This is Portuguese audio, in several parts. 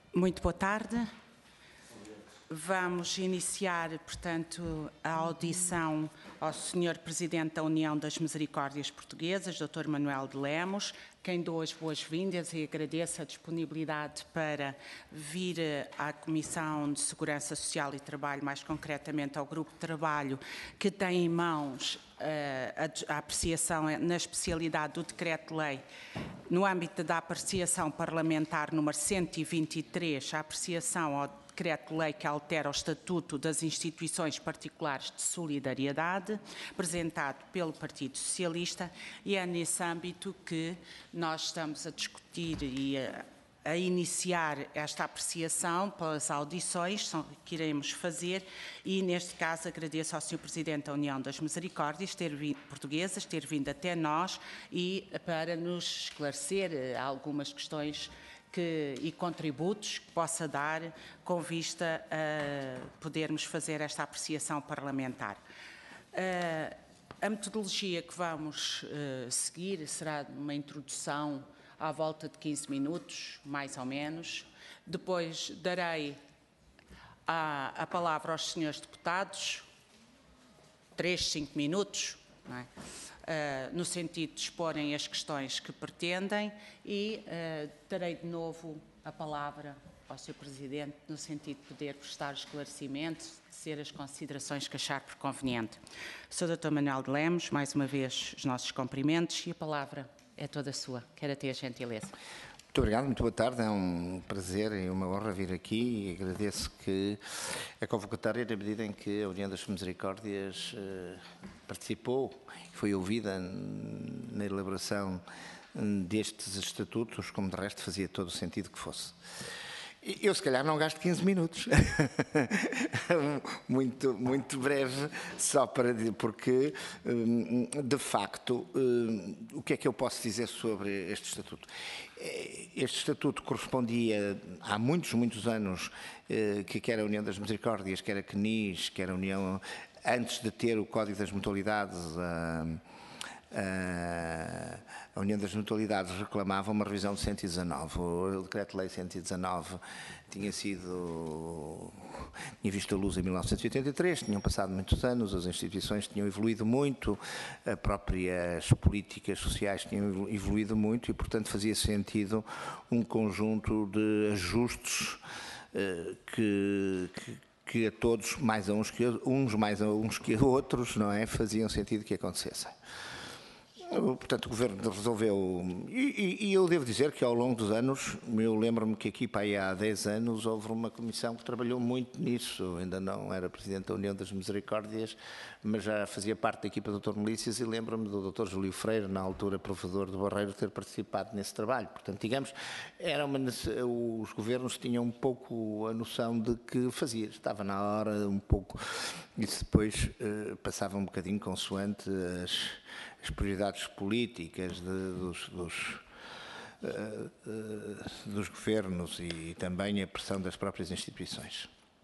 Muito boa tarde. Vamos iniciar, portanto, a audição ao Sr. Presidente da União das Misericórdias Portuguesas, Dr. Manuel de Lemos, quem dou as boas-vindas e agradeço a disponibilidade para vir à Comissão de Segurança Social e Trabalho, mais concretamente ao Grupo de Trabalho, que tem em mãos a apreciação na especialidade do Decreto-Lei, no âmbito da apreciação parlamentar número 123, a apreciação ao Decreto-Lei que altera o Estatuto das Instituições Particulares de Solidariedade, apresentado pelo Partido Socialista, e é nesse âmbito que nós estamos a discutir e a iniciar esta apreciação pelas audições que iremos fazer, e neste caso agradeço ao Sr. Presidente da União das Misericórdias Portuguesas ter vindo até nós e para nos esclarecer algumas questões e contributos que possa dar com vista a podermos fazer esta apreciação parlamentar. A metodologia que vamos seguir será uma introdução à volta de 15 minutos, mais ou menos. Depois darei a palavra aos senhores deputados, 3, 5 minutos, não é? No sentido de exporem as questões que pretendem e darei de novo a palavra ao Sr. Presidente no sentido de poder prestar esclarecimentos, ser as considerações que achar por conveniente. Sr. Dr. Manuel de Lemos, mais uma vez os nossos cumprimentos e a palavra é toda sua. Quero ter a gentileza. Muito obrigado, muito boa tarde. É um prazer e uma honra vir aqui e agradeço que a convocatória, na medida em que a União das Misericórdias participou e foi ouvida na elaboração destes estatutos, como de resto fazia todo o sentido que fosse. Eu, se calhar, não gasto 15 minutos, muito breve, só para dizer, porque, de facto, o que é que eu posso dizer sobre este Estatuto? Este Estatuto correspondia, há muitos anos, que quer a União das Misericórdias, quer a CNIS, quer a União, antes de ter o Código das Mutualidades, a União das Mutualidades reclamava uma revisão de 119. O Decreto-Lei 119 tinha visto a luz em 1983, tinham passado muitos anos, as instituições tinham evoluído muito, as próprias políticas sociais tinham evoluído muito e, portanto, fazia sentido um conjunto de ajustes que a todos, mais a uns que a outros, não é, faziam sentido que acontecessem. Portanto, o Governo resolveu, e eu devo dizer que ao longo dos anos, eu lembro-me que aqui há 10 anos houve uma comissão que trabalhou muito nisso, ainda não era Presidente da União das Misericórdias, mas já fazia parte da equipa do Dr. Melícias e lembro-me do Dr. Júlio Freire, na altura provedor do Barreiro, ter participado nesse trabalho. Portanto, digamos, os governos tinham um pouco a noção de que fazia, estava na hora um pouco, e depois passava um bocadinho consoante as prioridades políticas dos governos e também a pressão das próprias instituições.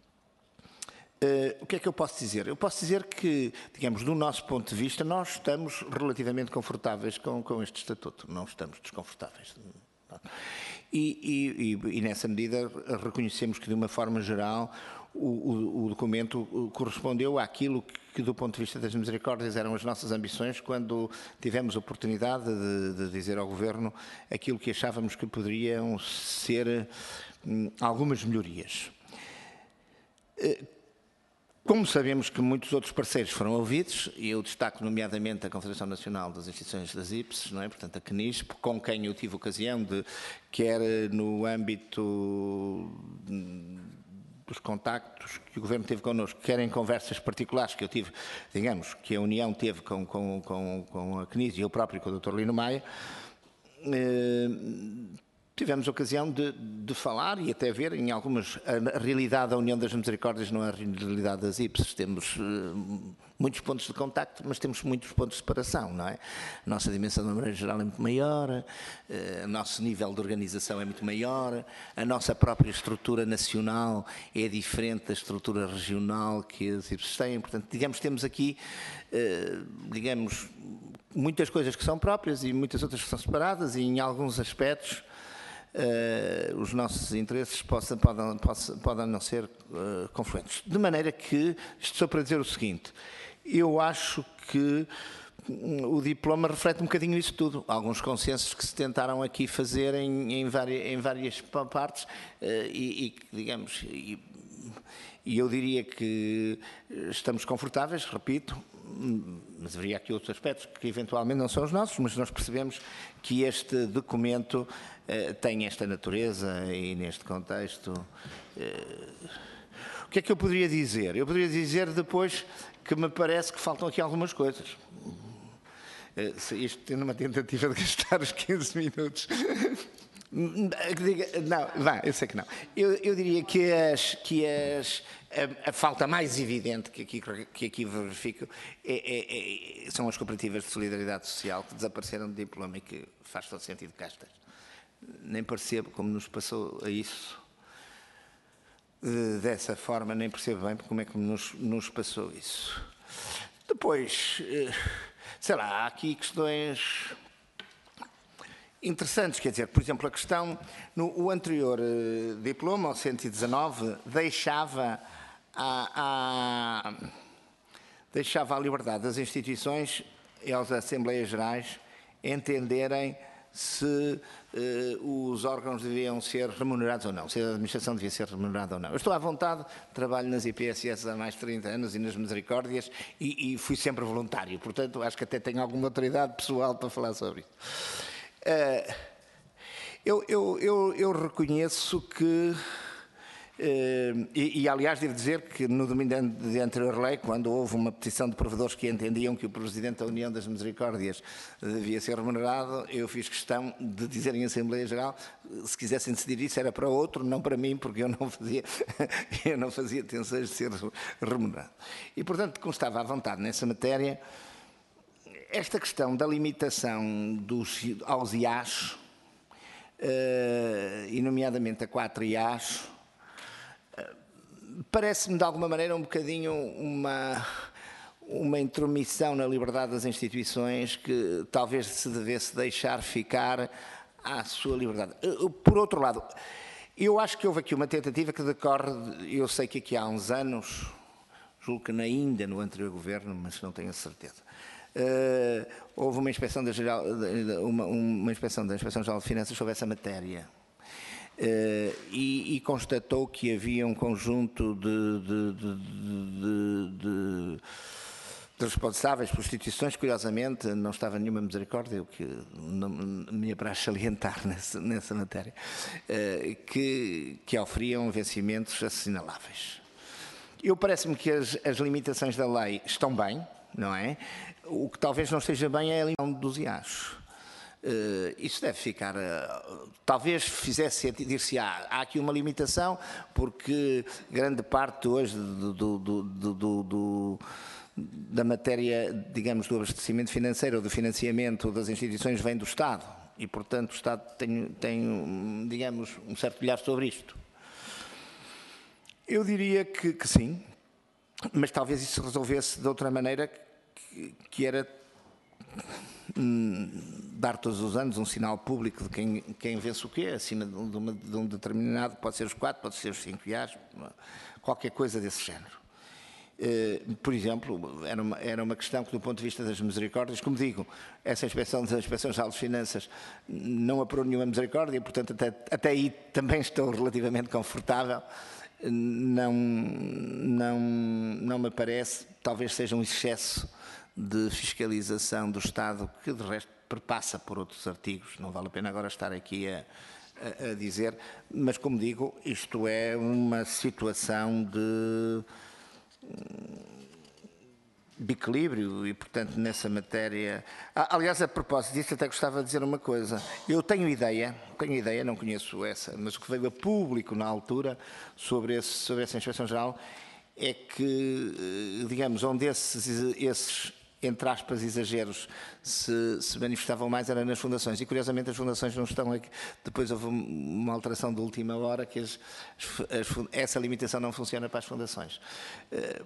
O que é que eu posso dizer? Eu posso dizer que, digamos, do nosso ponto de vista, nós estamos relativamente confortáveis com este Estatuto, não estamos desconfortáveis. E nessa medida reconhecemos que, de uma forma geral, o documento correspondeu àquilo que, do ponto de vista das misericórdias, eram as nossas ambições quando tivemos a oportunidade de dizer ao Governo aquilo que achávamos que poderiam ser algumas melhorias. Como sabemos que muitos outros parceiros foram ouvidos, e eu destaco nomeadamente a Confederação Nacional das Instituições das IPSS, não é? Portanto a CNIS, com quem eu tive ocasião de, quer no âmbito dos contactos que o Governo teve connosco, quer em conversas particulares que eu tive, digamos, que a União teve com a CNIS e eu próprio com o Dr. Lino Maia, tivemos a ocasião de falar e até ver em algumas... A realidade da União das Misericórdias não é a realidade das IPSS. Temos muitos pontos de contacto, mas temos muitos pontos de separação, não é? A nossa dimensão de maneira geral é muito maior, o nosso nível de organização é muito maior, a nossa própria estrutura nacional é diferente da estrutura regional que as IPSS têm. Portanto, digamos, temos aqui, digamos, muitas coisas que são próprias e muitas outras que são separadas e em alguns aspectos os nossos interesses podem não ser confluentes. De maneira que, isto só para dizer o seguinte, eu acho que o diploma reflete um bocadinho isso tudo. Alguns consensos que se tentaram aqui fazer em várias partes digamos, e eu diria que estamos confortáveis, repito, mas haveria aqui outros aspectos que eventualmente não são os nossos, mas nós percebemos que este documento tem esta natureza e neste contexto. O que é que eu poderia dizer? Eu poderia dizer depois que me parece que faltam aqui algumas coisas. Isto tendo uma tentativa de gastar os 15 minutos. Não, vá, eu sei que não. Eu diria que a falta mais evidente que aqui verifico são as cooperativas de solidariedade social que desapareceram do diploma e que faz todo sentido que estas. Nem percebo como nos passou a isso dessa forma, nem percebo bem como é que nos passou isso. Depois, sei lá, há aqui questões interessantes, quer dizer, por exemplo, a questão, o anterior diploma, o 119, deixava a liberdade das instituições e às Assembleias Gerais entenderem se os órgãos deviam ser remunerados ou não, se a administração devia ser remunerada ou não. Eu estou à vontade, trabalho nas IPSS há mais de 30 anos e nas Misericórdias e fui sempre voluntário, portanto acho que até tenho alguma autoridade pessoal para falar sobre isso. Eu reconheço que, aliás devo dizer que no domingo de anterior lei, quando houve uma petição de provedores que entendiam que o Presidente da União das Misericórdias devia ser remunerado, eu fiz questão de dizer em Assembleia Geral, se quisessem decidir isso era para outro, não para mim, porque eu não fazia tensões de ser remunerado. E portanto, como estava à vontade nessa matéria, esta questão da limitação aos IAs, e nomeadamente a 4 IAs, parece-me de alguma maneira um bocadinho uma intromissão na liberdade das instituições que talvez se devesse deixar ficar à sua liberdade. Por outro lado, eu acho que houve aqui uma tentativa que decorre, eu sei que aqui há uns anos, julgo que ainda no anterior governo, mas não tenho a certeza, houve uma inspeção da Inspeção-Geral de Finanças sobre essa matéria e constatou que havia um conjunto de responsáveis por instituições, curiosamente não estava nenhuma misericórdia, o que não me apraz salientar nessa matéria, que oferiam vencimentos assinaláveis. Parece-me que as limitações da lei estão bem, não é? O que talvez não esteja bem é a limitação dos IAs. Isso deve ficar, talvez fizesse sentido, dir-se há aqui uma limitação, porque grande parte hoje da matéria, digamos, do abastecimento financeiro ou do financiamento das instituições vem do Estado e, portanto, o Estado tem digamos, um certo olhar sobre isto. Eu diria que sim, mas talvez isso se resolvesse de outra maneira, que era dar todos os anos um sinal público de quem vence o quê, acima de um determinado, pode ser os 4, pode ser os 5 IAs, qualquer coisa desse género. Por exemplo, era uma questão que do ponto de vista das misericórdias, como digo, essa inspeção das Inspeções-Gerais de Finanças não apurou nenhuma misericórdia, portanto até aí também estou relativamente confortável. Não me parece, talvez seja um excesso de fiscalização do Estado, que de resto perpassa por outros artigos, não vale a pena agora estar aqui a dizer, mas como digo, isto é uma situação de equilíbrio e, portanto, nessa matéria... aliás, a propósito disso, até gostava de dizer uma coisa. Eu tenho ideia, não conheço essa, mas o que veio a público na altura sobre essa Inspeção-Geral é que, digamos, onde esses entre aspas, exageros se manifestavam mais era nas fundações. E, curiosamente, as fundações não estão aqui. Depois houve uma alteração de última hora que essa limitação não funciona para as fundações.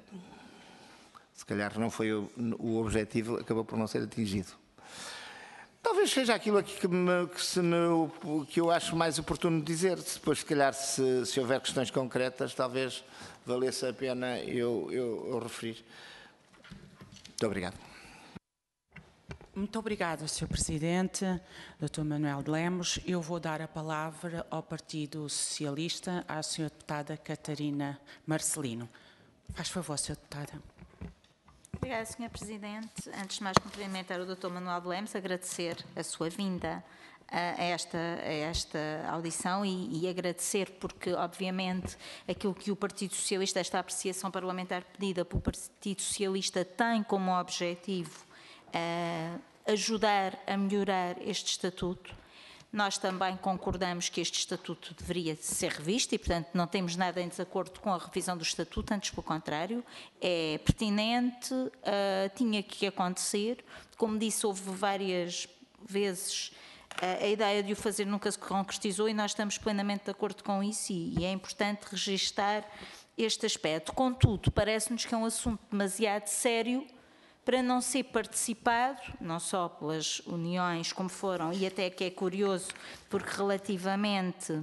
Se calhar não foi o objetivo, acabou por não ser atingido. Talvez seja aquilo aqui que eu acho mais oportuno dizer. Depois, se calhar, se houver questões concretas, talvez valesse a pena eu referir. Muito obrigado. Muito obrigada, Sr. Presidente, Dr. Manuel de Lemos. Eu vou dar a palavra ao Partido Socialista, à Sra. Deputada Catarina Marcelino. Faz favor, Sra. Deputada. Obrigada, Sr. Presidente. Antes de mais, cumprimentar o Dr. Manuel de Lemos, agradecer a sua vinda a esta audição e agradecer porque, obviamente, aquilo que o Partido Socialista, esta apreciação parlamentar pedida pelo Partido Socialista tem como objetivo ajudar a melhorar este estatuto. Nós também concordamos que este estatuto deveria ser revisto e, portanto, não temos nada em desacordo com a revisão do estatuto, antes pelo contrário, é pertinente, tinha que acontecer. Como disse, houve várias vezes a ideia de o fazer nunca se concretizou e nós estamos plenamente de acordo com isso e é importante registar este aspecto. Contudo, parece-nos que é um assunto demasiado sério para não ser participado, não só pelas uniões como foram, e até que é curioso, porque relativamente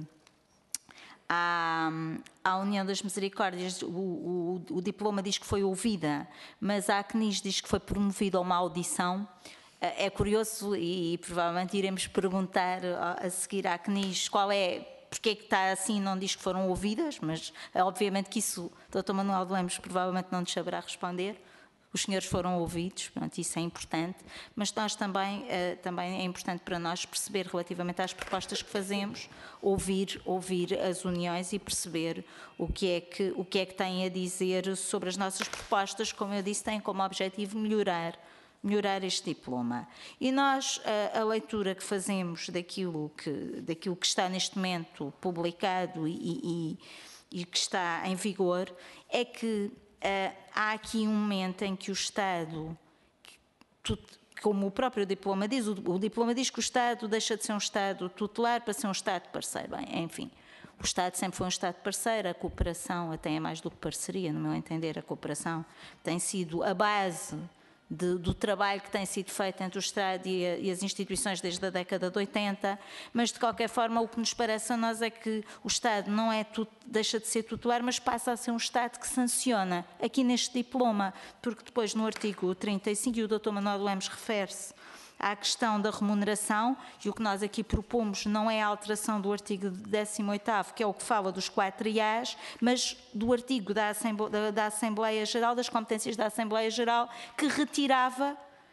à União das Misericórdias, o diploma diz que foi ouvida, mas a ACNIS diz que foi promovida a uma audição. É curioso e provavelmente iremos perguntar a seguir à ACNIS qual é, porque é que está assim, não diz que foram ouvidas, mas obviamente que isso o Dr. Manuel de Lemos provavelmente não nos saberá responder. Os senhores foram ouvidos, portanto, isso é importante, mas nós também é importante para nós perceber relativamente às propostas que fazemos, ouvir as uniões e perceber o que é que têm a dizer sobre as nossas propostas. Como eu disse, têm como objetivo melhorar este diploma. E nós, a leitura que fazemos daquilo que está neste momento publicado e que está em vigor, é que há aqui um momento em que o Estado, como o próprio diploma diz, o diploma diz que o Estado deixa de ser um Estado tutelar para ser um Estado parceiro. Bem, enfim, o Estado sempre foi um Estado parceiro, a cooperação até é mais do que parceria, no meu entender, a cooperação tem sido a base do trabalho que tem sido feito entre o Estado e as instituições desde a década de 80, mas de qualquer forma o que nos parece a nós é que o Estado não deixa de ser tutelar, mas passa a ser um Estado que sanciona aqui neste diploma, porque depois no artigo 35, e o Dr. Manuel de Lemos refere-se à questão da remuneração, e o que nós aqui propomos não é a alteração do artigo 18º, que é o que fala dos 4 IAs, mas do artigo da Assembleia Geral, das competências da Assembleia Geral, que retirava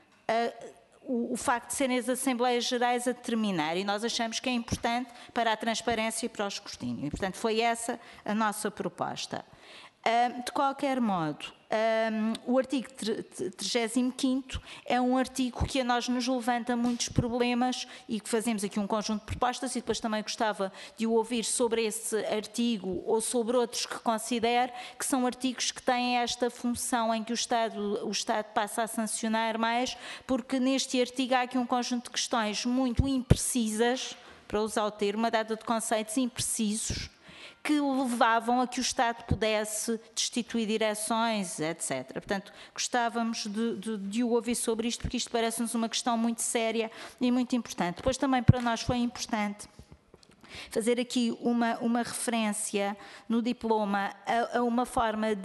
o facto de serem as Assembleias Gerais a determinar, e nós achamos que é importante para a transparência e para o escrutínio. E, portanto, foi essa a nossa proposta. De qualquer modo, o artigo 35º é um artigo que a nós nos levanta muitos problemas e que fazemos aqui um conjunto de propostas e depois também gostava de o ouvir sobre esse artigo ou sobre outros que considere que são artigos que têm esta função em que o Estado passa a sancionar mais, porque neste artigo há aqui um conjunto de questões muito imprecisas, para usar o termo, uma data de conceitos imprecisos, que levavam a que o Estado pudesse destituir direções, etc. Portanto, gostávamos de o ouvir sobre isto, porque isto parece-nos uma questão muito séria e muito importante. Depois também para nós foi importante fazer aqui uma referência no diploma a uma forma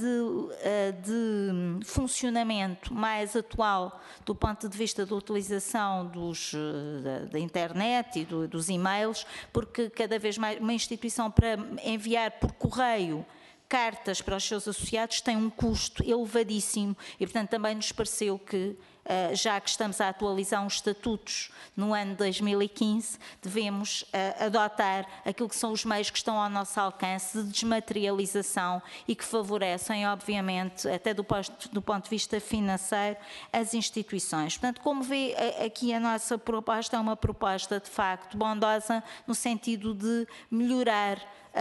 de funcionamento mais atual do ponto de vista da utilização da internet e dos e-mails, porque cada vez mais uma instituição para enviar por correio cartas para os seus associados tem um custo elevadíssimo e, portanto, também nos pareceu que, já que estamos a atualizar os estatutos no ano de 2015, devemos adotar aquilo que são os meios que estão ao nosso alcance de desmaterialização e que favorecem, obviamente, até do ponto de vista financeiro, as instituições. Portanto, como vê, aqui a nossa proposta é uma proposta, de facto, bondosa no sentido de melhorar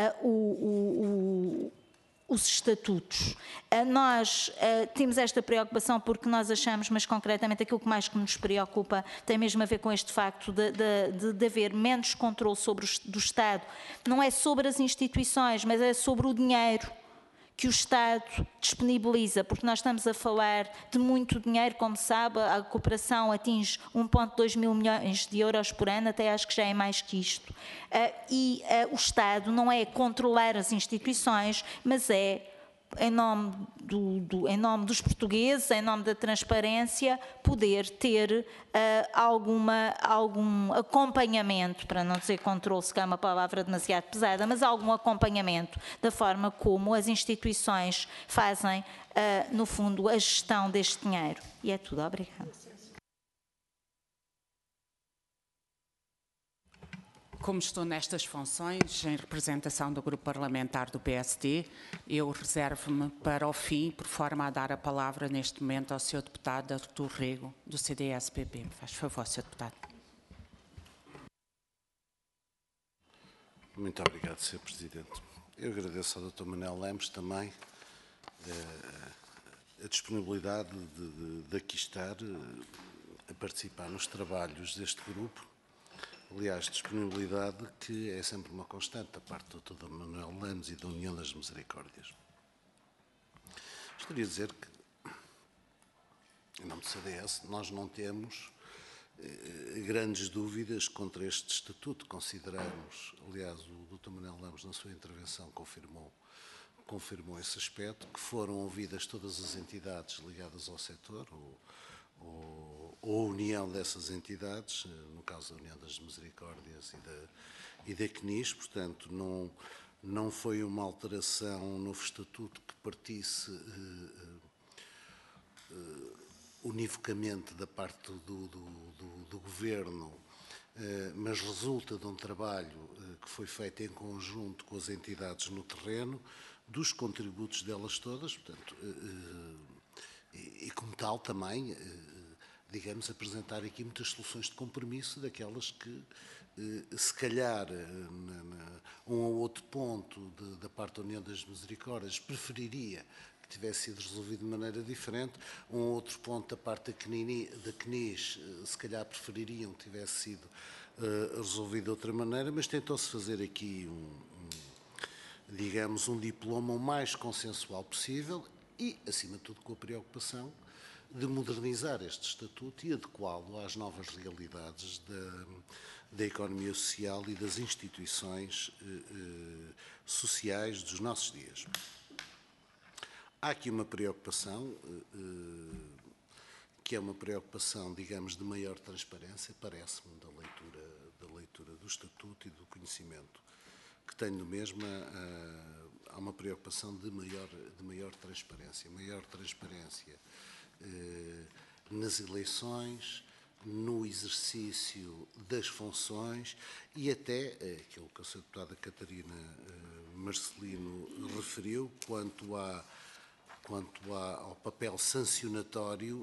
os estatutos. Nós temos esta preocupação porque nós achamos, mas concretamente aquilo que mais nos preocupa tem mesmo a ver com este facto de haver menos controle do Estado. Não é sobre as instituições, mas é sobre o dinheiro que o Estado disponibiliza, porque nós estamos a falar de muito dinheiro, como sabe, a cooperação atinge 1,2 mil milhões de euros por ano, até acho que já é mais que isto. O Estado não é controlar as instituições, mas é, em nome dos portugueses, em nome da transparência, poder ter algum acompanhamento, para não dizer controle, se calhar é uma palavra demasiado pesada, mas algum acompanhamento da forma como as instituições fazem, no fundo, a gestão deste dinheiro. E é tudo. Obrigada. Como estou nestas funções, em representação do grupo parlamentar do PSD, eu reservo-me para o fim, por forma a dar a palavra neste momento ao Sr. Deputado Artur Rego, do CDS-PP. Faz favor, Sr. Deputado. Muito obrigado, Sr. Presidente. Eu agradeço ao Dr. Manuel Lemos também a disponibilidade de aqui estar a participar nos trabalhos deste grupo. Aliás, disponibilidade que é sempre uma constante da parte do Dr. Manuel Lemos e da União das Misericórdias. Gostaria de dizer que, em nome do CDS, nós não temos grandes dúvidas contra este estatuto. Consideramos, aliás, o Dr. Manuel Lemos, na sua intervenção, confirmou esse aspecto, que foram ouvidas todas as entidades ligadas ao setor, ou a união dessas entidades, no caso da União das Misericórdias e da CNIS, portanto, não foi uma alteração no novo estatuto que partisse univocamente da parte do Governo, mas resulta de um trabalho que foi feito em conjunto com as entidades no terreno, dos contributos delas todas, portanto, e como tal também, digamos, apresentar aqui muitas soluções de compromisso, daquelas que, se calhar, um ou outro ponto da parte da União das Misericórdias preferiria que tivesse sido resolvido de maneira diferente, um ou outro ponto da parte da CNIS, se calhar prefeririam que tivesse sido resolvido de outra maneira, mas tentou-se fazer aqui digamos, um diploma o mais consensual possível e, acima de tudo, com a preocupação de modernizar este estatuto e adequá-lo às novas realidades da economia social e das instituições sociais dos nossos dias. Há aqui uma preocupação, que é uma preocupação, digamos, de maior transparência, parece-me, da leitura do estatuto e do conhecimento que tenho do mesmo. Há uma preocupação de maior transparência. Maior transparência nas eleições, no exercício das funções e até aquilo que a Sra. Deputada Catarina Marcelino referiu quanto ao papel sancionatório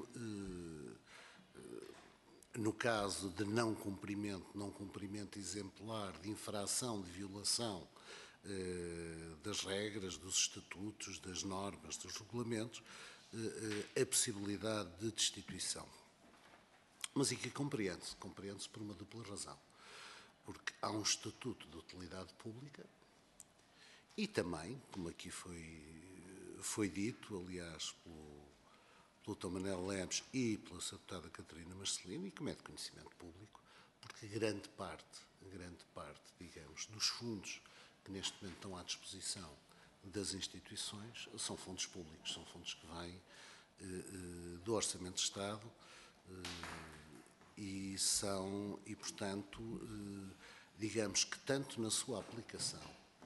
no caso de não cumprimento exemplar, de infração, de violação das regras, dos estatutos, das normas, dos regulamentos, a possibilidade de destituição. Mas aqui compreende-se por uma dupla razão. Porque há um estatuto de utilidade pública e também, como aqui foi dito, aliás, pelo Dr. Manuel Lemos e pela Sra. Deputada Catarina Marcelino, e como é de conhecimento público, porque grande parte, digamos, dos fundos que neste momento estão à disposição das instituições são fundos públicos, são fundos que vêm do Orçamento de Estado e, portanto, digamos que tanto na sua aplicação,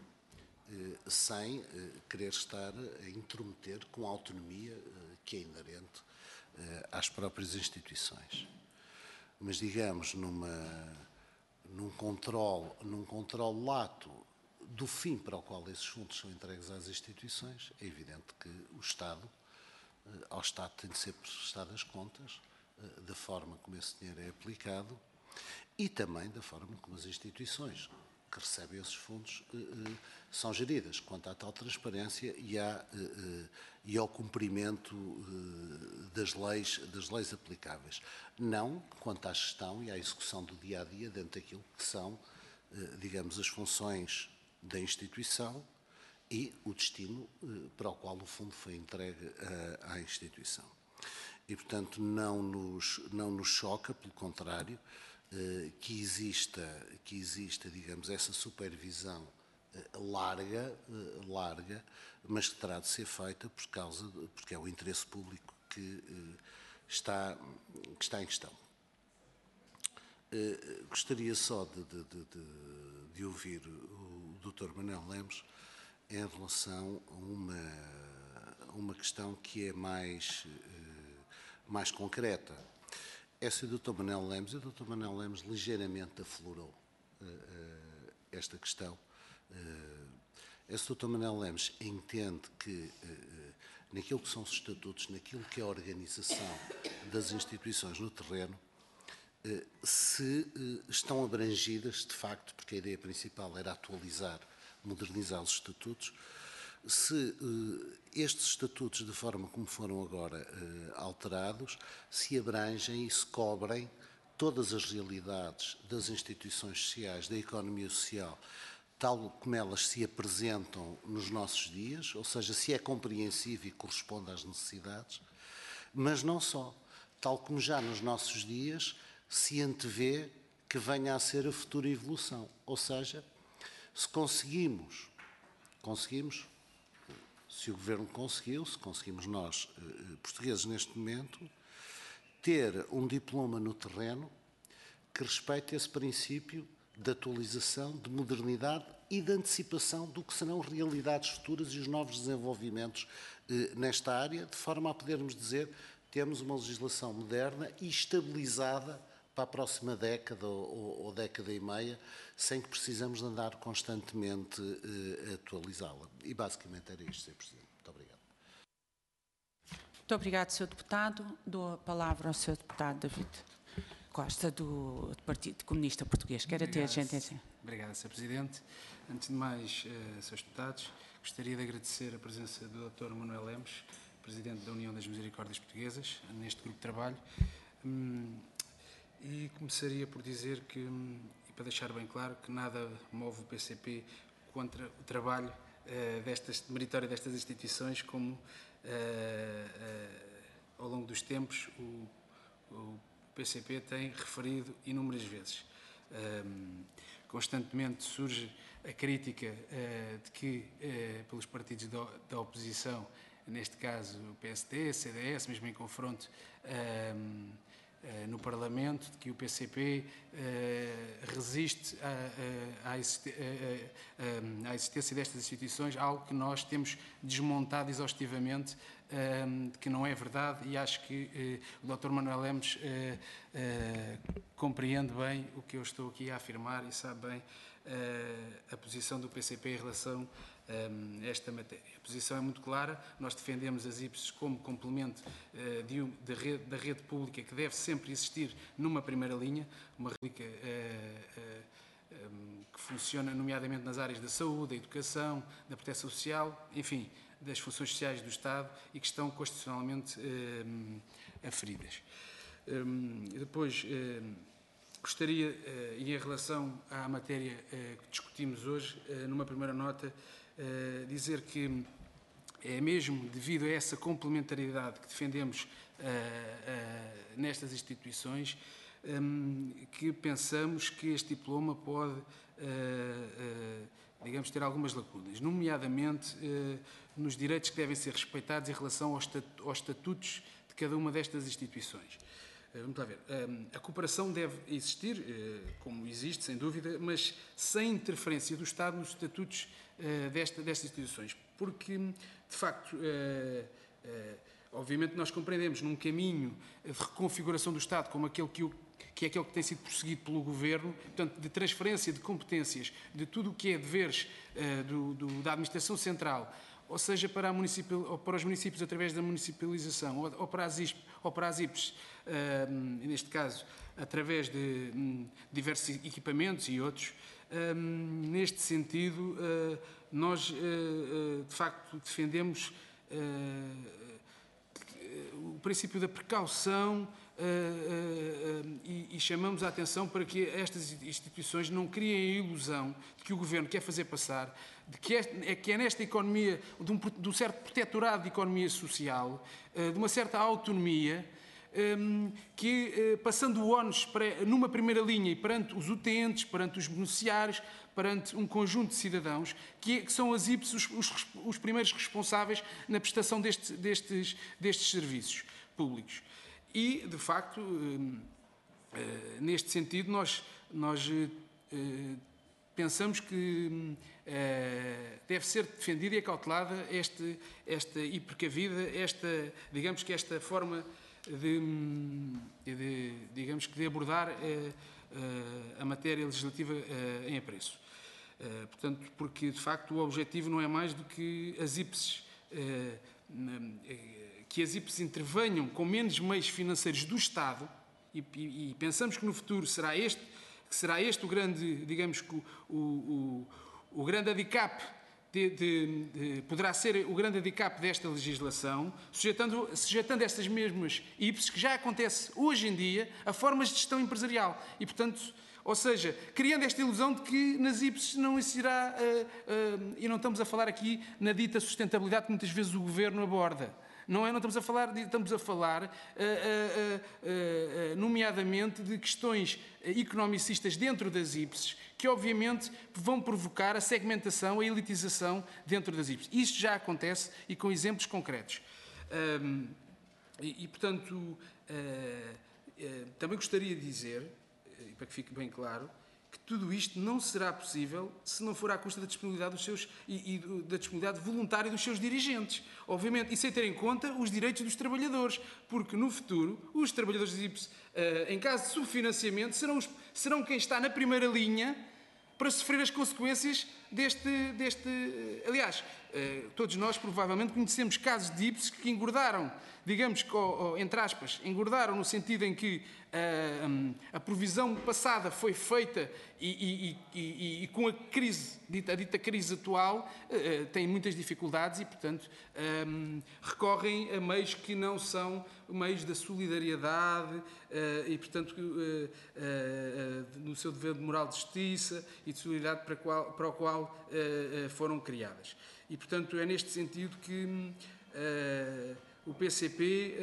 sem querer estar a intrometer com a autonomia que é inerente às próprias instituições. Mas, digamos, num controle lato do fim para o qual esses fundos são entregues às instituições, é evidente que ao Estado tem de ser prestadas contas da forma como esse dinheiro é aplicado e também da forma como as instituições que recebem esses fundos são geridas, quanto à tal transparência e ao cumprimento das leis aplicáveis. Não quanto à gestão e à execução do dia-a-dia dentro daquilo que são, digamos, as funções da instituição e o destino para o qual o fundo foi entregue à instituição. E, portanto, não nos choca, pelo contrário, que exista, digamos, essa supervisão larga, mas que terá de ser feita porque é o interesse público que está em questão. Gostaria só de ouvir o Dr. Manuel Lemos em relação a uma questão que é mais concreta. Essa do Dr. Manuel Lemos, e o Dr. Manuel Lemos ligeiramente aflorou esta questão. Esse Dr. Manuel Lemos entende que naquilo que são os estatutos, naquilo que é a organização das instituições no terreno, se estão abrangidas, de facto, porque a ideia principal era atualizar, modernizar os estatutos, se estes estatutos, de forma como foram agora alterados, se abrangem e se cobrem todas as realidades das instituições sociais, da economia social, tal como elas se apresentam nos nossos dias, ou seja, se é compreensível e corresponde às necessidades, mas não só, tal como já nos nossos dias se antevê que venha a ser a futura evolução. Ou seja, se conseguimos, se o Governo conseguiu, se conseguimos nós, portugueses, neste momento, ter um diploma no terreno que respeite esse princípio de atualização, de modernidade e de antecipação do que serão realidades futuras e os novos desenvolvimentos nesta área, de forma a podermos dizer temos uma legislação moderna e estabilizada para a próxima década ou década e meia, sem que precisamos de andar constantemente a atualizá-la. E basicamente era isto, Sr. Presidente. Muito obrigado. Muito obrigado, Sr. Deputado. Dou a palavra ao Sr. Deputado David Costa, do Partido Comunista Português. Quer ter a gentileza? Obrigado, Sr. Presidente. Antes de mais, Srs. Deputados, gostaria de agradecer a presença do Dr. Manuel Lemos, Presidente da União das Misericórdias Portuguesas, neste grupo de trabalho. E começaria por dizer que, e para deixar bem claro, que nada move o PCP contra o trabalho meritório destas instituições, como ao longo dos tempos o PCP tem referido inúmeras vezes. Constantemente surge a crítica de que, pelos partidos da oposição, neste caso o PSD, CDS, mesmo em confronto no Parlamento, de que o PCP resiste à existência destas instituições, algo que nós temos desmontado exaustivamente, de que não é verdade, e acho que o Dr. Manuel Lemos compreende bem o que eu estou aqui a afirmar e sabe bem a posição do PCP em relação a esta matéria. A posição é muito clara, nós defendemos as IPSES como complemento da rede pública que deve sempre existir numa primeira linha, uma pública que funciona nomeadamente nas áreas da saúde, da educação, da proteção social, enfim, das funções sociais do Estado e que estão constitucionalmente aferidas. Depois, gostaria, e em relação à matéria que discutimos hoje, numa primeira nota, dizer que é mesmo devido a essa complementariedade que defendemos nestas instituições que pensamos que este diploma pode, digamos, ter algumas lacunas, nomeadamente nos direitos que devem ser respeitados em relação aos estatutos de cada uma destas instituições. Vamos lá ver. A cooperação deve existir, como existe, sem dúvida, mas sem interferência do Estado nos estatutos destas instituições. Porque, de facto, obviamente nós compreendemos num caminho de reconfiguração do Estado como aquele que é aquele que tem sido prosseguido pelo Governo, portanto, de transferência de competências de tudo o que é deveres da Administração Central, ou seja, para os municípios através da municipalização, ou para as IPES, neste caso, através de diversos equipamentos e outros. Neste sentido, nós, de facto, defendemos o princípio da precaução e chamamos a atenção para que estas instituições não criem a ilusão de que o Governo quer fazer passar, de que é nesta economia, de um certo protetorado de economia social, de uma certa autonomia, que passando o ónus numa primeira linha e perante os utentes, perante os beneficiários, perante um conjunto de cidadãos, que são as IPS os primeiros responsáveis na prestação destes serviços públicos. E, de facto, neste sentido, nós pensamos que deve ser defendida e acautelada e precavida digamos que esta forma de abordar a matéria legislativa em apreço. Portanto, porque, de facto, o objetivo não é mais do que as IPS intervenham com menos meios financeiros do Estado, e pensamos que no futuro será este o grande, digamos, o grande handicap, poderá ser o grande handicap desta legislação, sujeitando estas mesmas IPS, que já acontece hoje em dia, a formas de gestão empresarial. E, portanto, ou seja, criando esta ilusão de que nas IPS não existirá, e não estamos a falar aqui na dita sustentabilidade que muitas vezes o Governo aborda. Não estamos a falar nomeadamente de questões economicistas dentro das IPS, que obviamente vão provocar a segmentação, a elitização dentro das IPS. Isto já acontece e com exemplos concretos. Portanto, também gostaria de dizer, e para que fique bem claro, que tudo isto não será possível se não for à custa da disponibilidade da disponibilidade voluntária dos seus dirigentes. Obviamente, e sem ter em conta os direitos dos trabalhadores, porque no futuro os trabalhadores das IPS, em caso de subfinanciamento, serão quem está na primeira linha para sofrer as consequências aliás, todos nós provavelmente conhecemos casos de IPS que engordaram, digamos, entre aspas, engordaram no sentido em que a provisão passada foi feita e com a crise, a dita crise atual, têm muitas dificuldades e, portanto, recorrem a meios que não são meios da solidariedade e, portanto, no seu dever de moral de justiça e de solidariedade para o qual foram criadas. E, portanto, é neste sentido que o PCP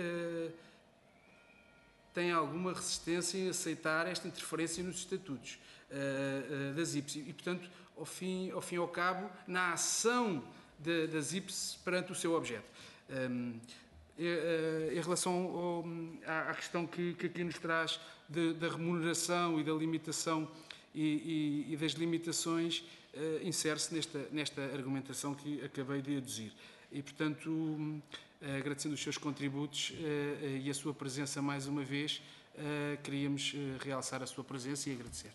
tem alguma resistência em aceitar esta interferência nos estatutos das IPS e, portanto, ao fim e ao cabo, na ação das IPS perante o seu objeto. Em relação à questão que aqui nos traz da remuneração e da limitação e das limitações, insere-se nesta argumentação que acabei de aduzir. E, portanto, agradecendo os seus contributos e a sua presença mais uma vez, queríamos realçar a sua presença e agradecer.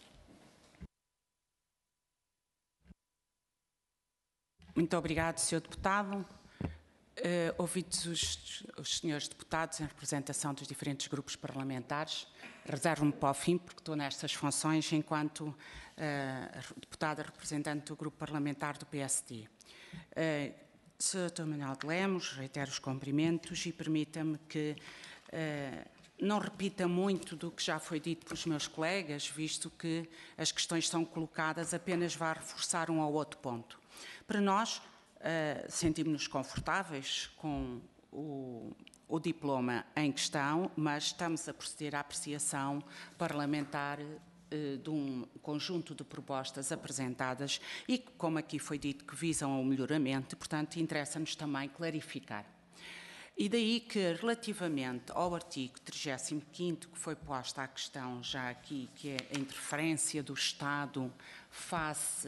Muito obrigado, Sr. Deputado. Ouvidos os senhores deputados em representação dos diferentes grupos parlamentares, reservo-me para o fim, porque estou nestas funções enquanto deputada representante do grupo parlamentar do PSD. Sr. Dr. Manuel de Lemos, reitero os cumprimentos e permita-me que não repita muito do que já foi dito pelos meus colegas, visto que as questões são colocadas, apenas vá reforçar um ou outro ponto. Para nós, sentimos-nos confortáveis com o diploma em questão, mas estamos a proceder à apreciação parlamentar de um conjunto de propostas apresentadas e que, como aqui foi dito, que visam ao melhoramento, portanto, interessa-nos também clarificar. E daí que, relativamente ao artigo 35º, que foi posta a questão já aqui, que é a interferência do Estado face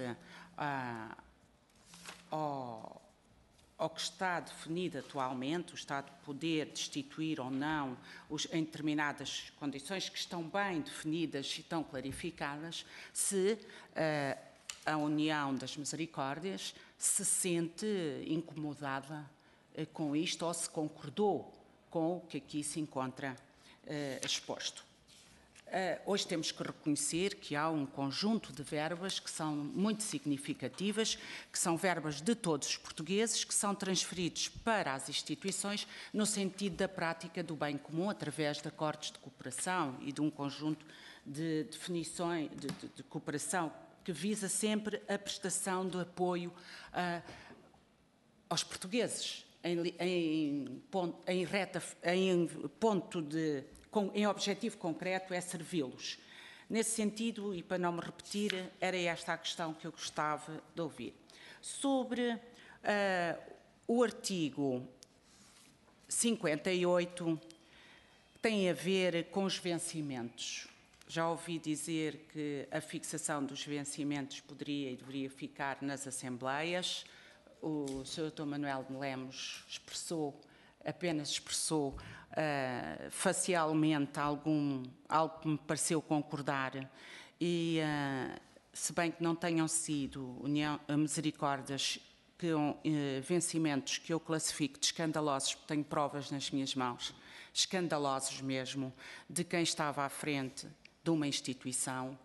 ao que está definido atualmente, o Estado poder destituir ou não em determinadas condições que estão bem definidas e estão clarificadas, se a União das Misericórdias se sente incomodada com isto ou se concordou com o que aqui se encontra exposto. Hoje temos que reconhecer que há um conjunto de verbas que são muito significativas, que são verbas de todos os portugueses, que são transferidos para as instituições no sentido da prática do bem comum, através de acordos de cooperação e de um conjunto de definições de cooperação que visa sempre a prestação de apoio aos portugueses, em objetivo concreto é servi-los. Nesse sentido, e para não me repetir, era esta a questão que eu gostava de ouvir. Sobre o artigo 58, tem a ver com os vencimentos. Já ouvi dizer que a fixação dos vencimentos poderia e deveria ficar nas Assembleias. O Sr. Dr. Manuel de Lemos apenas expressou facialmente algo que me pareceu concordar e, se bem que não tenham sido misericórdias, vencimentos que eu classifico de escandalosos, porque tenho provas nas minhas mãos, escandalosos mesmo, de quem estava à frente de uma instituição,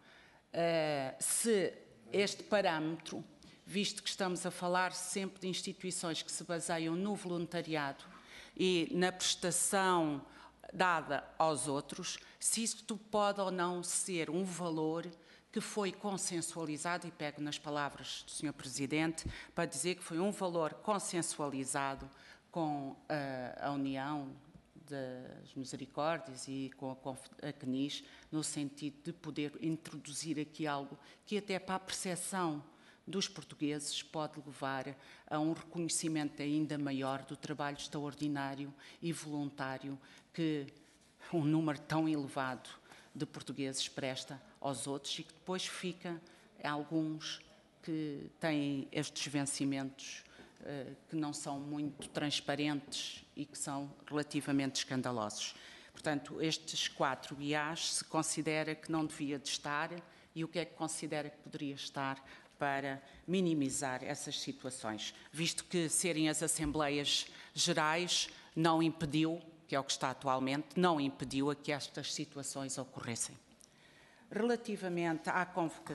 se este parâmetro, visto que estamos a falar sempre de instituições que se baseiam no voluntariado e na prestação dada aos outros, se isto pode ou não ser um valor que foi consensualizado, e pego nas palavras do Sr. Presidente, para dizer que foi um valor consensualizado com a União das Misericórdias e com a CNIS, no sentido de poder introduzir aqui algo que até para a percepção dos portugueses pode levar a um reconhecimento ainda maior do trabalho extraordinário e voluntário que um número tão elevado de portugueses presta aos outros e que depois fica alguns que têm estes vencimentos que não são muito transparentes e que são relativamente escandalosos. Portanto, estes 4 IAs se considera que não devia de estar e o que é que considera que poderia estar para minimizar essas situações, visto que serem as Assembleias Gerais não impediu, que é o que está atualmente, não impediu a que estas situações ocorressem. Relativamente à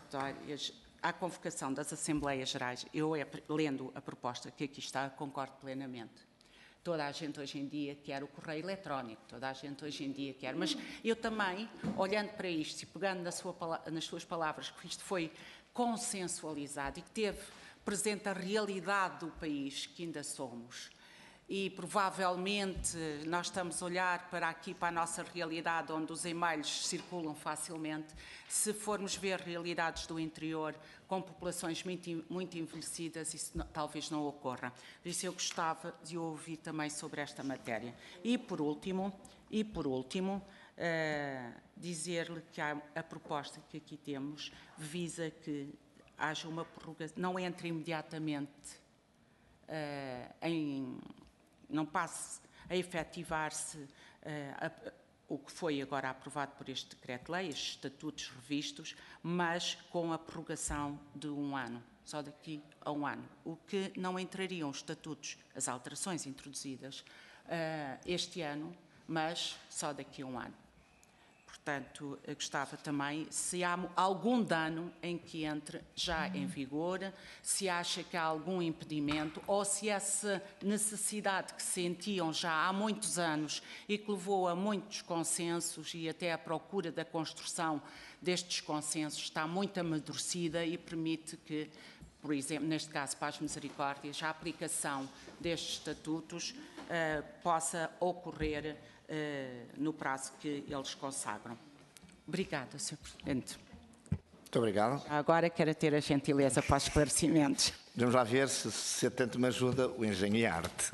convocação das Assembleias Gerais, eu, lendo a proposta que aqui está, concordo plenamente. Toda a gente hoje em dia quer o correio eletrónico, toda a gente hoje em dia quer, mas eu também, olhando para isto e pegando nas suas palavras, que isto foi consensualizado e que teve presente a realidade do país que ainda somos, e provavelmente nós estamos a olhar para aqui, para a nossa realidade, onde os e-mails circulam facilmente. Se formos ver realidades do interior com populações muito envelhecidas, isso talvez não ocorra. Por isso eu gostava de ouvir também sobre esta matéria. E por último, dizer-lhe que a proposta que aqui temos visa que haja uma prorrogação, não entre imediatamente não passe a efetivar-se o que foi agora aprovado por este decreto-lei, estes estatutos revistos, mas com a prorrogação de 1 ano, só daqui a 1 ano, o que não entrariam os estatutos, as alterações introduzidas este ano, mas só daqui a 1 ano. Portanto, eu gostava também, se há algum dano em que entre já em vigor, se acha que há algum impedimento ou se essa necessidade que sentiam já há muitos anos e que levou a muitos consensos e até à procura da construção destes consensos está muito amadurecida e permite que, por exemplo, neste caso para as misericórdias, a aplicação destes estatutos possa ocorrer no prazo que eles consagram. Obrigada, Sr. Presidente. Muito obrigado. Agora quero ter a gentileza para os esclarecimentos. Vamos lá ver se tanto me ajuda o engenho e a arte.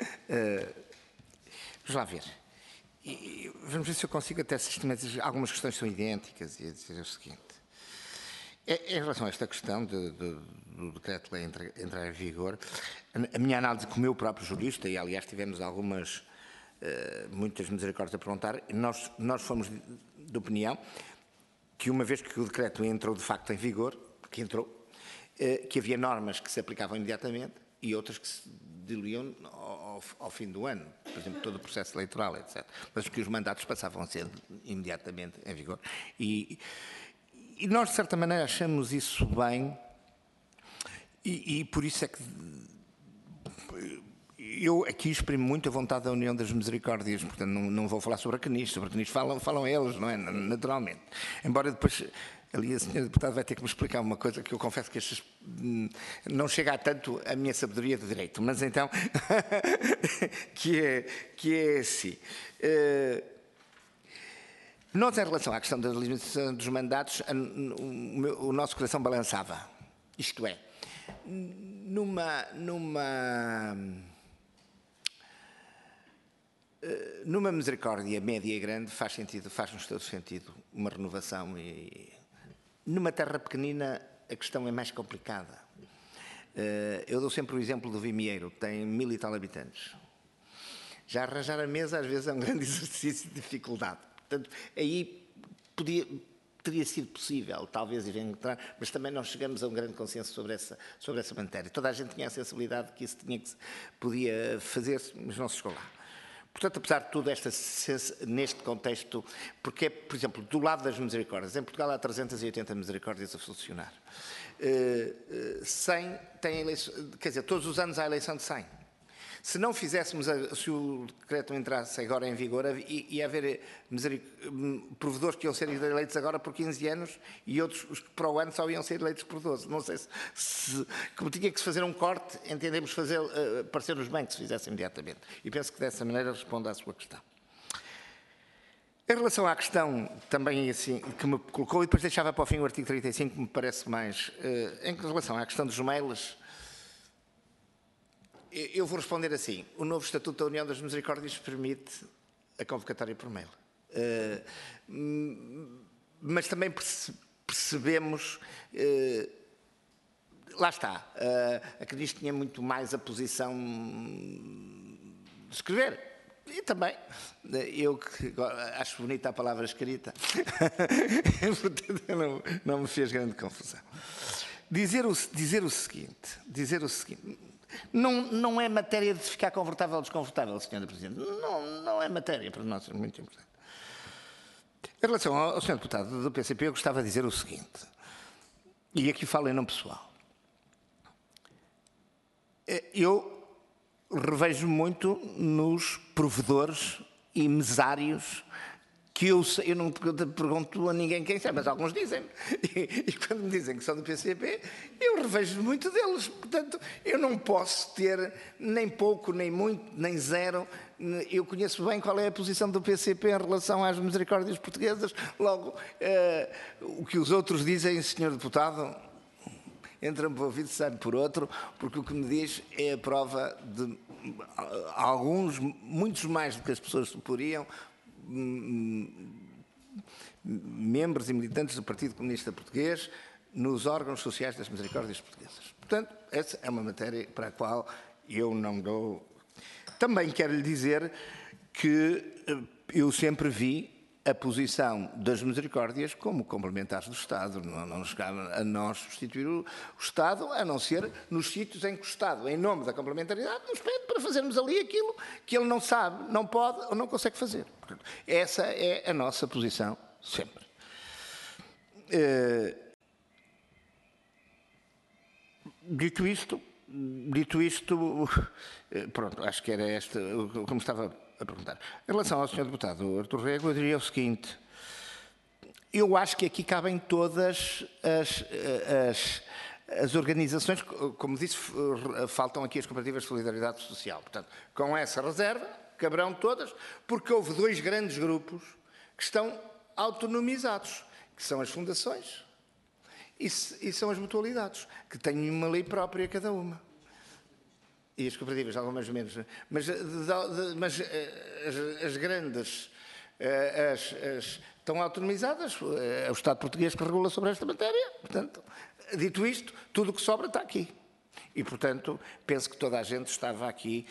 Vamos lá ver. Vamos ver se eu consigo até sistematizar. Algumas questões são idênticas e dizer o seguinte. Em relação a esta questão do decreto-lei entrar em vigor, a minha análise como eu próprio jurista, e aliás tivemos muitas misericórdias a perguntar, nós fomos de opinião que uma vez que o decreto entrou de facto em vigor, que entrou, que havia normas que se aplicavam imediatamente e outras que se diluíam ou ao fim do ano, por exemplo, todo o processo eleitoral, etc. Mas que os mandatos passavam a ser imediatamente em vigor. E nós, de certa maneira, achamos isso bem, e por isso é que eu aqui exprimo muito a vontade da União das Misericórdias, portanto não vou falar sobre a Caniche, sobre a Caniche falam eles, não é? Naturalmente. Embora depois ali a senhora deputada vai ter que me explicar uma coisa que eu confesso que não chega a tanto a minha sabedoria de direito, mas então, que é assim. Nós, em relação à questão da limitação dos mandatos, o nosso coração balançava. Isto é, numa misericórdia média e grande faz-nos todo sentido uma renovação, e numa terra pequenina a questão é mais complicada. Eu dou sempre o exemplo do Vimieiro, tem 1000 e tal habitantes. Já arranjar a mesa às vezes é um grande exercício de dificuldade. Portanto, aí teria sido possível, talvez, ir entrar, mas também não chegamos a um grande consenso sobre essa matéria. Toda a gente tinha a sensibilidade de que isso podia fazer-se, mas não se chegou lá. Portanto, apesar de tudo, neste contexto, porque, por exemplo, do lado das misericórdias, em Portugal há 380 misericórdias a funcionar. 100 têm eleição, quer dizer, todos os anos há a eleição de 100. Se não fizéssemos, se o decreto entrasse agora em vigor, ia haver provedores que iam ser eleitos agora por 15 anos e outros os que para o ano só iam ser eleitos por 12. Não sei como tinha que se fazer um corte, entendemos fazer aparecer nos bancos, se fizesse imediatamente. E penso que dessa maneira respondo à sua questão. Em relação à questão também assim, que me colocou, e depois deixava para o fim o artigo 35, que me parece mais, em relação à questão dos mails, eu vou responder assim. O novo Estatuto da União das Misericórdias permite a convocatória por mail. Mas também percebemos... lá está. A Caniche tinha muito mais a posição de escrever. E também, eu que acho bonita a palavra escrita, portanto não me fez grande confusão. Dizer o seguinte, não é matéria de ficar confortável ou desconfortável, Sr. Presidente. Não é matéria, para nós é muito importante. Em relação ao Sr. Deputado do PCP, eu gostava de dizer o seguinte, e aqui falo em nome pessoal. Eu revejo muito nos provedores e mesários que eu não pergunto a ninguém quem é, mas alguns dizem. E quando me dizem que são do PCP, eu revejo muito deles. Portanto, eu não posso ter nem pouco, nem muito, nem zero. Eu conheço bem qual é a posição do PCP em relação às misericórdias portuguesas. Logo, o que os outros dizem, Sr. Deputado, entra por um ouvido e sai por outro, porque o que me diz é a prova de alguns, muitos mais do que as pessoas suporiam, membros e militantes do Partido Comunista Português nos órgãos sociais das misericórdias portuguesas. Portanto, essa é uma matéria para a qual eu não dou... Também quero lhe dizer que eu sempre vi a posição das misericórdias como complementares do Estado. Não chegava a nós substituir o Estado, a não ser nos sítios em que o Estado, em nome da complementaridade, nos pede para fazermos ali aquilo que ele não sabe, não pode ou não consegue fazer. Portanto, essa é a nossa posição sempre. Dito isto, pronto, acho que era esta, como estava a perguntar. Em relação ao Sr. Deputado Artur Rego, eu diria o seguinte: eu acho que aqui cabem todas as organizações, como disse, faltam aqui as cooperativas de solidariedade social. Portanto, com essa reserva, caberão todas, porque houve dois grandes grupos que estão autonomizados, que são as fundações e são as mutualidades, que têm uma lei própria cada uma. E as cooperativas, algumas menos. Mas as grandes estão autonomizadas. É o Estado português que regula sobre esta matéria. Portanto, dito isto, tudo o que sobra está aqui. E, portanto, penso que toda a gente estava aqui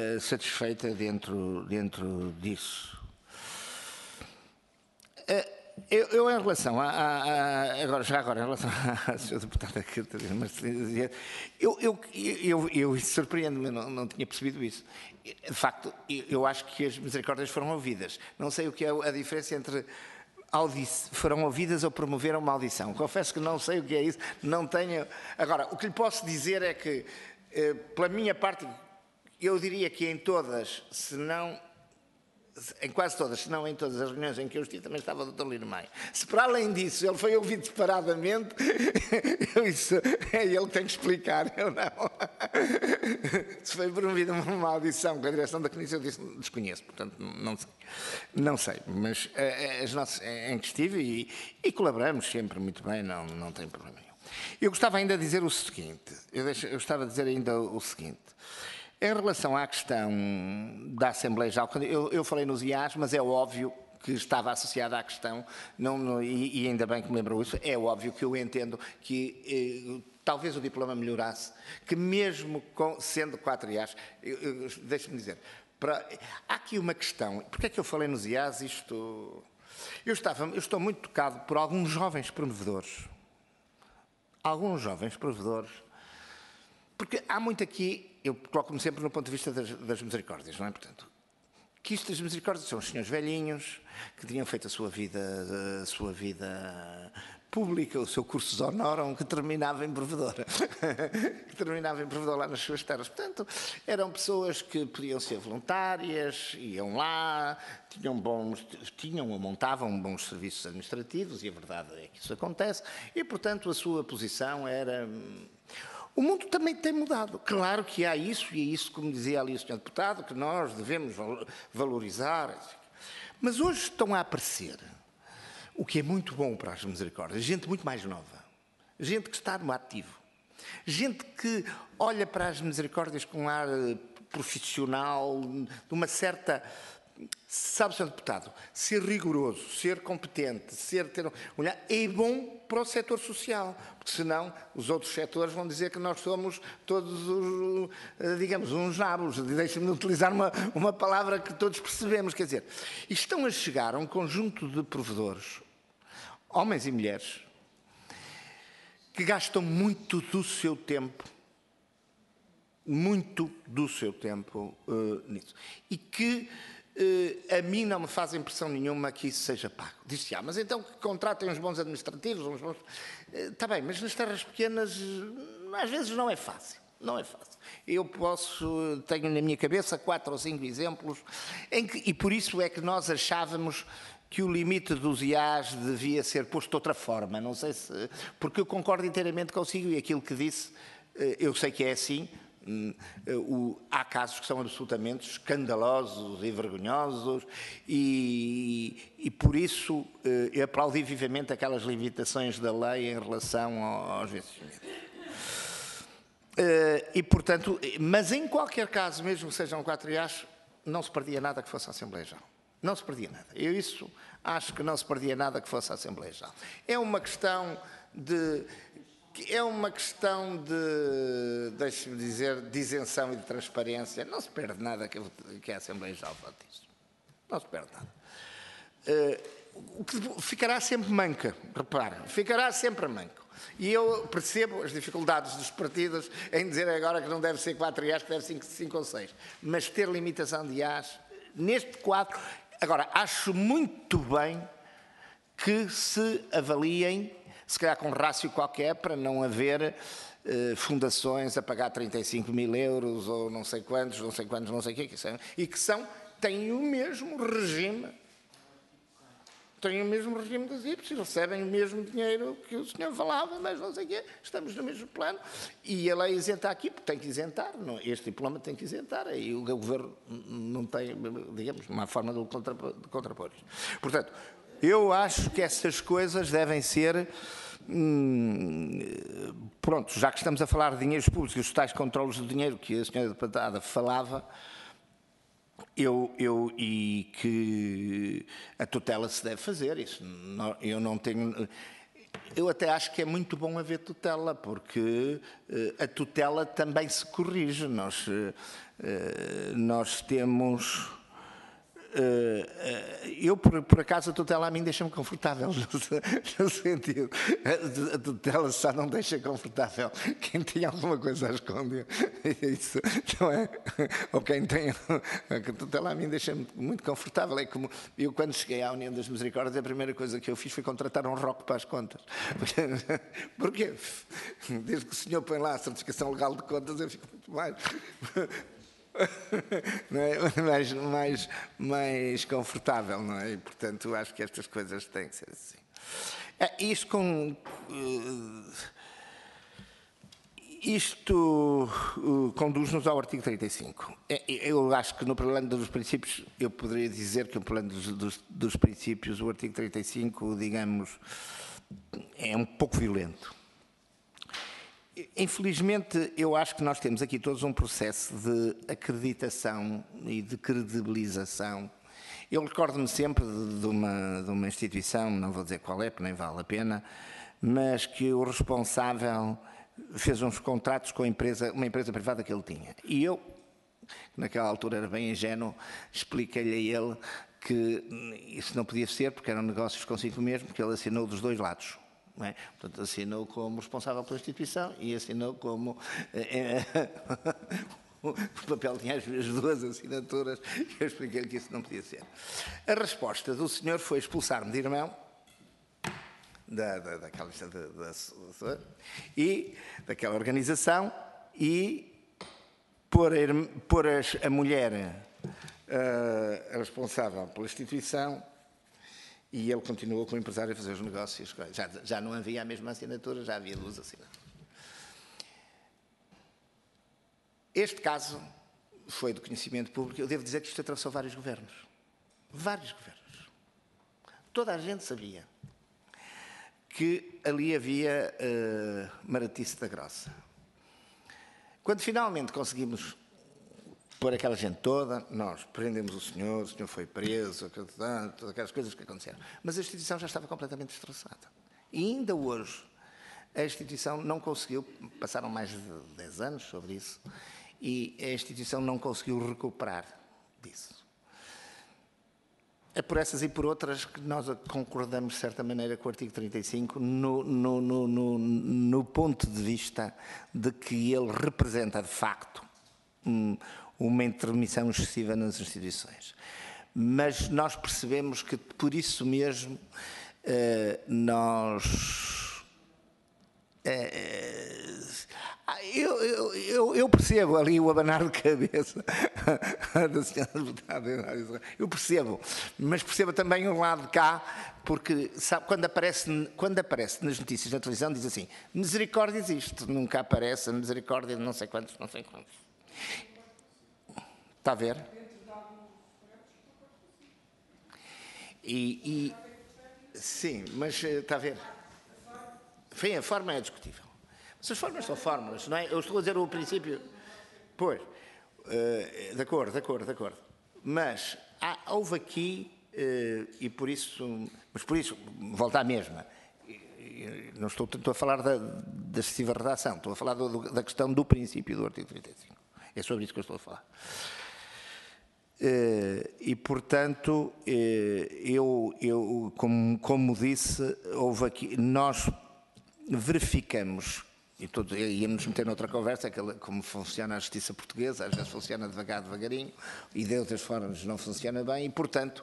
satisfeita dentro disso. Eu em relação agora, em relação à Sra. Deputada Catarina Marcelino, eu surpreendo-me, não tinha percebido isso. De facto, eu acho que as misericórdias foram ouvidas. Não sei o que é a diferença entre foram ouvidas ou promoveram uma audição. Confesso que não sei o que é isso, não tenho... Agora, o que lhe posso dizer é que, pela minha parte, eu diria que em todas, se não... Em quase todas, se não em todas as reuniões em que eu estive, também estava o Dr. Lino Maia. Se para além disso ele foi ouvido separadamente, isso é ele que tem que explicar, eu não. Se foi promovida uma audição com a direção da Comissão, eu disse, desconheço, portanto não sei. Mas as nossas, em que estive e colaboramos sempre muito bem, não tem problema nenhum. Eu gostava ainda de dizer o seguinte, em relação à questão da Assembleia Geral, eu falei nos IAs, mas é óbvio que estava associada à questão, e ainda bem que me lembrou isso, é óbvio que eu entendo que talvez o diploma melhorasse, que mesmo sendo 4 IAs, deixe-me dizer, há aqui uma questão, porque é que eu falei nos IAs isto... Eu estou muito tocado por alguns jovens promovedores, porque há muito aqui, eu coloco-me sempre no ponto de vista das misericórdias, não é? Portanto, que isto das misericórdias são os senhores velhinhos que tinham feito a sua vida pública, o seu cursus honorum, que terminava em provedor. Lá nas suas terras. Portanto, eram pessoas que podiam ser voluntárias, iam lá, tinham ou montavam bons serviços administrativos, e a verdade é que isso acontece, e, portanto, a sua posição era... O mundo também tem mudado. Claro que há isso, e é isso, como dizia ali o Sr. Deputado, que nós devemos valorizar. Mas hoje estão a aparecer, o que é muito bom para as misericórdias, gente muito mais nova, gente que está no ativo, gente que olha para as misericórdias com um ar profissional, de uma certa... Sabe, Sr. Deputado, ser rigoroso, ser competente, ter um olhar, é bom para o setor social, porque senão os outros setores vão dizer que nós somos todos, digamos, uns nabos. Deixem-me utilizar uma palavra que todos percebemos, quer dizer, estão a chegar a um conjunto de provedores, homens e mulheres, que gastam muito do seu tempo nisso, e que a mim não me faz impressão nenhuma que isso seja pago. Diz-se, mas então que contratem uns bons administrativos, uns bons... Está bem, mas nas terras pequenas às vezes não é fácil. Eu tenho na minha cabeça 4 ou 5 exemplos, e por isso é que nós achávamos que o limite dos IAs devia ser posto de outra forma. Não sei se... Porque eu concordo inteiramente consigo, e aquilo que disse, eu sei que é assim. Há casos que são absolutamente escandalosos e vergonhosos, e por isso eu aplaudi vivamente aquelas limitações da lei em relação aos vencimentos. E, portanto, mas em qualquer caso, mesmo que sejam 4 IAs, não se perdia nada que fosse a Assembleia Geral. Não se perdia nada. Eu isso acho que não se perdia nada que fosse a Assembleia Geral. É uma questão de... deixe-me dizer, de isenção e de transparência. Não se perde nada que a Assembleia Geral vote isso. Não se perde nada. O que ficará sempre manca, repare, ficará sempre manco. E eu percebo as dificuldades dos partidos em dizer agora que não deve ser 4 IAs, que deve ser 5 ou 6. Mas ter limitação de IAs, neste quadro... Agora, acho muito bem que se avaliem, se calhar com rácio qualquer, para não haver fundações a pagar 35 mil euros ou não sei quantos, não sei o que são, e que têm o mesmo regime, dos IPs, recebem o mesmo dinheiro que o senhor falava, mas não sei o quê, estamos no mesmo plano, e a lei isenta aqui, porque tem que isentar, este diploma tem que isentar, aí o governo não tem, digamos, uma forma de contrapor. Portanto, eu acho que essas coisas devem ser... pronto, já que estamos a falar de dinheiros públicos e os tais controlos do dinheiro que a senhora deputada falava, e que a tutela se deve fazer, isso eu não tenho... Eu até acho que é muito bom haver tutela, porque a tutela também se corrige. Nós temos... eu, por acaso, a tutela a mim deixa-me confortável, no sentido, a tutela só não deixa confortável quem tem alguma coisa a esconder, isso não é? Ou quem tem, a tutela a mim deixa-me muito confortável, é como, eu quando cheguei à União das Misericórdias, a primeira coisa que eu fiz foi contratar um rock para as contas. Porquê? Desde que o senhor põe lá a certificação legal de contas, eu fico muito mais... Não é? mais confortável, não é? E, portanto, acho que estas coisas têm que ser assim. Isto conduz-nos ao artigo 35. Eu acho que no plano dos princípios, eu poderia dizer que no plano dos princípios, o artigo 35, digamos, é um pouco violento. Infelizmente, eu acho que nós temos aqui todos um processo de acreditação e de credibilização. Eu recordo-me sempre de uma instituição, não vou dizer qual é, porque nem vale a pena, mas que o responsável fez uns contratos com uma empresa privada que ele tinha. E eu, naquela altura era bem ingênuo, expliquei-lhe a ele que isso não podia ser, porque eram negócios consigo mesmo, que ele assinou dos dois lados. Não é? Portanto, assinou como responsável pela instituição e assinou como... o papel tinha as duas assinaturas e eu expliquei-lhe que isso não podia ser. A resposta do senhor foi expulsar-me de irmão daquela lista e daquela organização e pôr a mulher responsável pela instituição. E ele continuou com o empresário a fazer os negócios. Já não havia a mesma assinatura, já havia duas assinaturas. Este caso foi do conhecimento público. Eu devo dizer que isto atravessou vários governos. Vários governos. Toda a gente sabia que ali havia maratice da grossa. Quando finalmente conseguimos pôr aquela gente toda, nós prendemos o senhor foi preso, todas aquelas coisas que aconteceram. Mas a instituição já estava completamente destroçada. E ainda hoje, a instituição não conseguiu, passaram mais de 10 anos sobre isso, e a instituição não conseguiu recuperar disso. É por essas e por outras que nós concordamos, de certa maneira, com o artigo 35, no ponto de vista de que ele representa, de facto, uma intermissão excessiva nas instituições. Mas nós percebemos que, por isso mesmo, eu percebo ali o abanar de cabeça da senhora deputada. Eu percebo, mas percebo também o lado de cá, porque sabe, quando aparece nas notícias na televisão, diz assim: misericórdia existe, nunca aparece a misericórdia de não sei quantos, não sei quantos. Está a ver? Sim, mas está a ver? A forma é discutível. Mas as formas são fórmulas, não é? Eu estou a dizer o princípio. Pois, de acordo. Mas houve aqui, e por isso, volta à mesma. Não estou a falar da excessiva redação, estou a falar da questão do princípio do artigo 35. É sobre isso que eu estou a falar. E, portanto, eu como disse, houve aqui, nós verificamos, e íamos meter noutra conversa, como funciona a justiça portuguesa, às vezes funciona devagarinho, e de outras formas não funciona bem, e, portanto,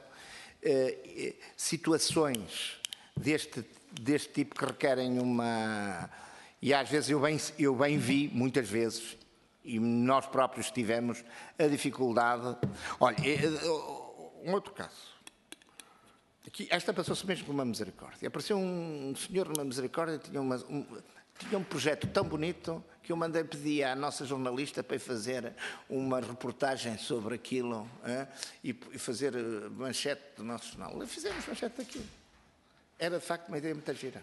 situações deste tipo que requerem uma... E às vezes eu bem vi, muitas vezes, e nós próprios tivemos a dificuldade... Olha, um outro caso. Aqui, esta passou-se mesmo com uma misericórdia. Apareceu um senhor numa misericórdia, tinha um projeto tão bonito que eu mandei pedir à nossa jornalista para fazer uma reportagem sobre aquilo e fazer manchete do nosso jornal. E fizemos manchete daquilo. Era, de facto, uma ideia muito gira.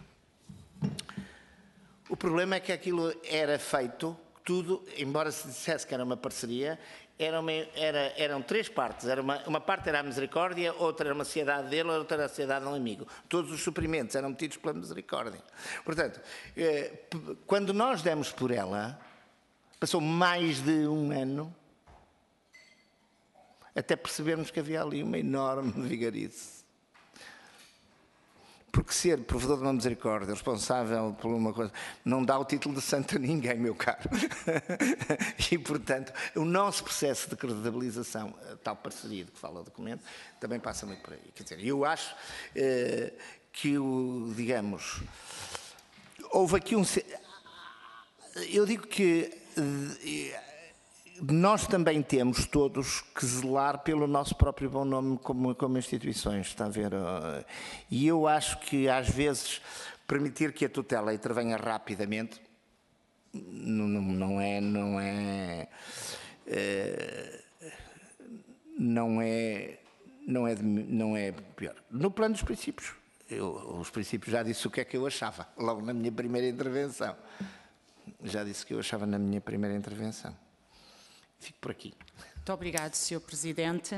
O problema é que aquilo era feito... Tudo, embora se dissesse que era uma parceria, eram três partes. Uma parte era a misericórdia, outra era uma sociedade dele, outra era a sociedade de um amigo. Todos os suprimentos eram metidos pela misericórdia. Portanto, quando nós demos por ela, passou mais de um ano, até percebermos que havia ali uma enorme vigarice. Porque ser provedor de uma misericórdia, responsável por uma coisa, não dá o título de santo a ninguém, meu caro. E, portanto, o nosso processo de credibilização, tal parceria de que fala o documento, também passa muito por aí. Quer dizer, eu acho que, digamos, houve aqui um... Eu digo que nós também temos todos que zelar pelo nosso próprio bom nome como instituições, está a ver? E eu acho que às vezes permitir que a tutela intervenha rapidamente não é pior. No plano dos princípios, os princípios já disse o que é que eu achava, logo na minha primeira intervenção. Já disse o que eu achava na minha primeira intervenção. Fico por aqui. Muito obrigado, Sr. Presidente.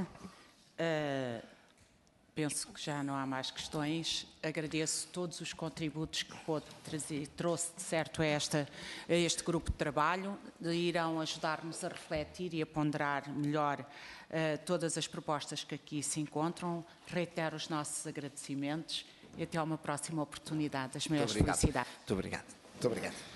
Penso que já não há mais questões. Agradeço todos os contributos que trouxe, de certo, a este grupo de trabalho. Irão ajudar-nos a refletir e a ponderar melhor todas as propostas que aqui se encontram. Reitero os nossos agradecimentos e até a uma próxima oportunidade. As maiores felicidades. Muito obrigado. Muito obrigado.